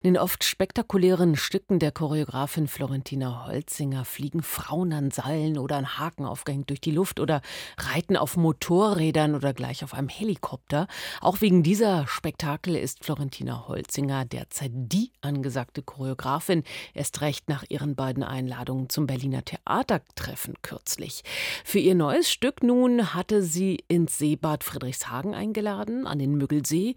In den oft spektakulären Stücken der Choreografin Florentina Holzinger fliegen Frauen an Seilen oder an Haken aufgehängt durch die Luft oder reiten auf Motorrädern oder gleich auf einem Helikopter. Auch wegen dieser Spektakel ist Florentina Holzinger derzeit die angesagte Choreografin, erst recht nach ihren beiden Einladungen zum Berliner Theatertreffen kürzlich. Für ihr neues Stück nun hatte sie ins Seebad Friedrichshagen eingeladen, an den Müggelsee.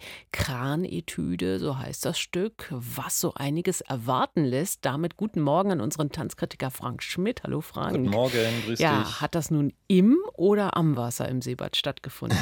Kranetüde, so heißt das Stück, was so einiges erwarten lässt. Damit guten Morgen an unseren Tanzkritiker Frank Schmidt. Hallo Frank. Guten Morgen, grüß dich. Hat das nun im oder am Wasser im Seebad stattgefunden?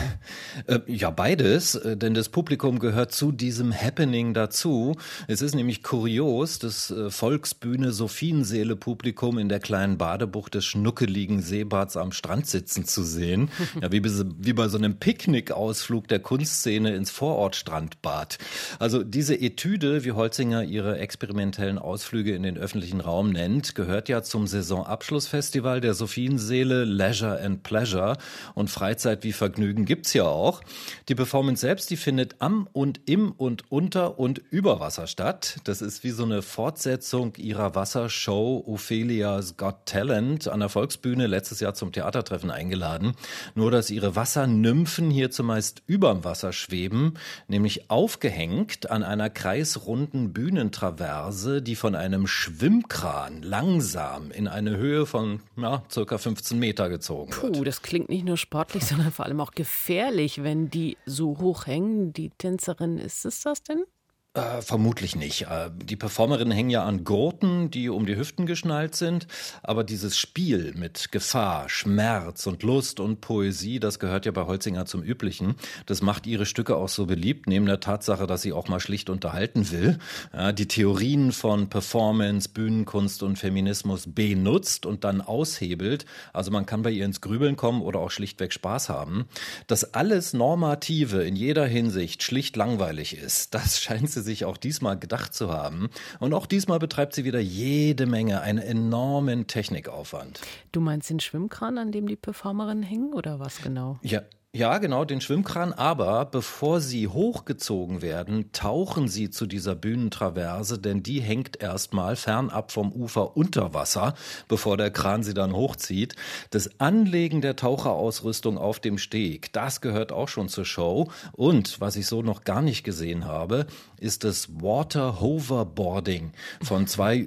Ja, beides, denn das Publikum gehört zu diesem Happening dazu. Es ist nämlich kurios, das Volksbühne Sophienseele-Publikum in der kleinen Badebucht des schnuckeligen Seebads am Strand sitzen zu sehen. Ja, wie bei so einem Picknickausflug der Kunstszene ins Vorortstrandbad. Also diese Etüde, wie Holzinger ihre experimentellen Ausflüge in den öffentlichen Raum nennt, gehört ja zum Saisonabschlussfestival der Sophienseele Leisure and Pleasure, und Freizeit wie Vergnügen gibt's ja auch. Die Performance selbst, die findet am und im und unter und über Wasser statt. Das ist wie so eine Fortsetzung ihrer Wassershow Ophelia's Got Talent, an der Volksbühne letztes Jahr zum Theatertreffen eingeladen. Nur, dass ihre Wassernymphen hier zumeist überm Wasser schweben, nämlich aufgehängt an einer kreisrunden Bühnentraverse, die von einem Schwimmkran langsam in eine Höhe von circa 15 Meter gezogen wird. Das klingt nicht nur sportlich, sondern vor allem auch gefährlich, wenn die so hoch hängen. Die Tänzerin, ist es das denn? Vermutlich nicht. Die Performerinnen hängen ja an Gurten, die um die Hüften geschnallt sind. Aber dieses Spiel mit Gefahr, Schmerz und Lust und Poesie, das gehört ja bei Holzinger zum Üblichen. Das macht ihre Stücke auch so beliebt, neben der Tatsache, dass sie auch mal schlicht unterhalten will. Ja, die Theorien von Performance, Bühnenkunst und Feminismus benutzt und dann aushebelt. Also man kann bei ihr ins Grübeln kommen oder auch schlichtweg Spaß haben. Dass alles Normative in jeder Hinsicht schlicht langweilig ist, das scheint sie sich auch diesmal gedacht zu haben. Und auch diesmal betreibt sie wieder jede Menge, einen enormen Technikaufwand. Du meinst den Schwimmkran, an dem die Performerinnen hängen, oder was genau? Ja, genau, den Schwimmkran. Aber bevor sie hochgezogen werden, tauchen sie zu dieser Bühnentraverse, denn die hängt erstmal fernab vom Ufer unter Wasser, bevor der Kran sie dann hochzieht. Das Anlegen der Taucherausrüstung auf dem Steg, das gehört auch schon zur Show. Und was ich so noch gar nicht gesehen habe, ist das Water Hoverboarding von zwei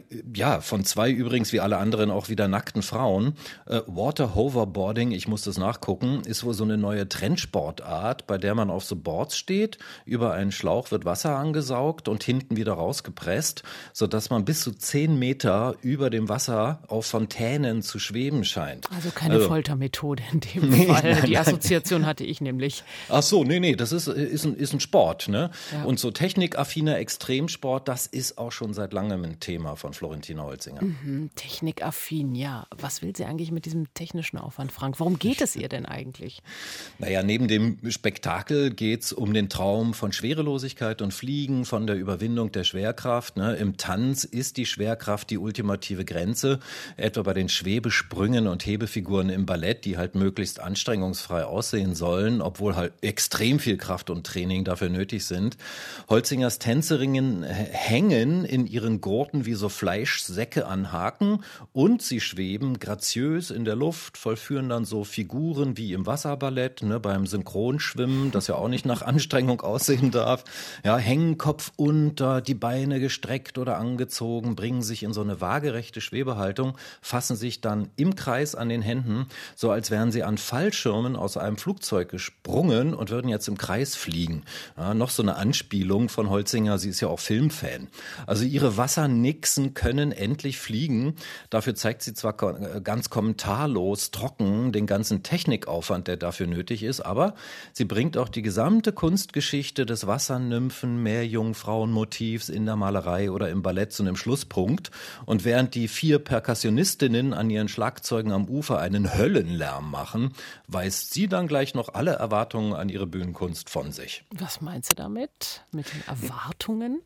übrigens wie alle anderen auch wieder nackten Frauen. Water Hoverboarding, ich muss das nachgucken, ist wohl so eine neue Trendsportart, bei der man auf so Boards steht, über einen Schlauch wird Wasser angesaugt und hinten wieder rausgepresst, sodass man bis zu 10 Meter über dem Wasser auf Fontänen zu schweben scheint. Also keine Foltermethode in dem Fall. Die Assoziation hatte ich nämlich. Ach so, nee, das ist ein Sport, ne? Ja. Und so technikaffiner Extremsport, das ist auch schon seit langem ein Thema von Florentina Holzinger. Technikaffin, ja. Was will sie eigentlich mit diesem technischen Aufwand, Frank? Worum geht es ihr denn eigentlich? Naja, neben dem Spektakel geht's um den Traum von Schwerelosigkeit und Fliegen, von der Überwindung der Schwerkraft. Ne? Im Tanz ist die Schwerkraft die ultimative Grenze, etwa bei den Schwebesprüngen und Hebefiguren im Ballett, die halt möglichst anstrengungsfrei aussehen sollen, obwohl halt extrem viel Kraft und Training dafür nötig sind. Holzingers Tänzerinnen hängen in ihren Gurten wie so Fleischsäcke an Haken und sie schweben graziös in der Luft, vollführen dann so Figuren wie im Wasserballett, beim Synchronschwimmen, das ja auch nicht nach Anstrengung aussehen darf. Ja, hängen Kopf unter, die Beine gestreckt oder angezogen, bringen sich in so eine waagerechte Schwebehaltung, fassen sich dann im Kreis an den Händen, so als wären sie an Fallschirmen aus einem Flugzeug gesprungen und würden jetzt im Kreis fliegen. Ja, noch so eine Anspielung von Holzinger, sie ist ja auch Filmfan. Also ihre Wassernixen können endlich fliegen. Dafür zeigt sie zwar ganz kommentarlos, trocken den ganzen Technikaufwand, der dafür nötig ist, aber sie bringt auch die gesamte Kunstgeschichte des Wassernymphen, Meerjungfrauenmotivs in der Malerei oder im Ballett zu einem Schlusspunkt. Und während die 4 Perkussionistinnen an ihren Schlagzeugen am Ufer einen Höllenlärm machen, weist sie dann gleich noch alle Erwartungen an ihre Bühnenkunst von sich. Was meinst du damit? Mit den Erwartungen?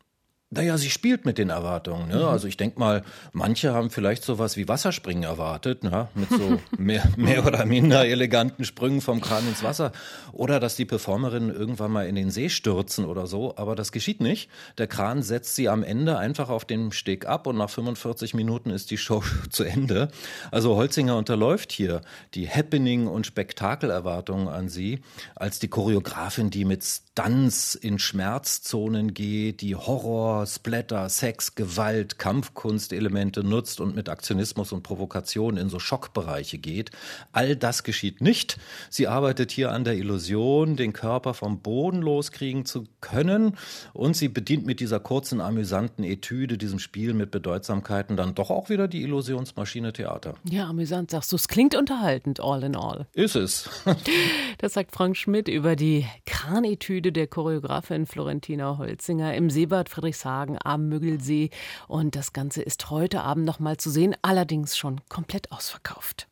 Naja, sie spielt mit den Erwartungen. Ne? Also ich denke mal, manche haben vielleicht sowas wie Wasserspringen erwartet, ne? Mit so mehr oder minder eleganten Sprüngen vom Kran ins Wasser. Oder dass die Performerinnen irgendwann mal in den See stürzen oder so. Aber das geschieht nicht. Der Kran setzt sie am Ende einfach auf dem Steg ab und nach 45 Minuten ist die Show zu Ende. Also Holzinger unterläuft hier die Happening- und Spektakelerwartungen an sie als die Choreografin, die mit Stunts in Schmerzzonen geht, die Horror, Splatter, Sex, Gewalt, Kampfkunstelemente nutzt und mit Aktionismus und Provokation in so Schockbereiche geht. All das geschieht nicht. Sie arbeitet hier an der Illusion, den Körper vom Boden loskriegen zu können, und sie bedient mit dieser kurzen, amüsanten Etüde, diesem Spiel mit Bedeutsamkeiten, dann doch auch wieder die Illusionsmaschine Theater. Ja, amüsant sagst du. Es klingt unterhaltend, all in all. Ist es. Das sagt Frank Schmidt über die Kranetüde der Choreografin Florentina Holzinger im Seebad Friedrichshagen am Müggelsee. Und das Ganze ist heute Abend noch mal zu sehen, allerdings schon komplett ausverkauft.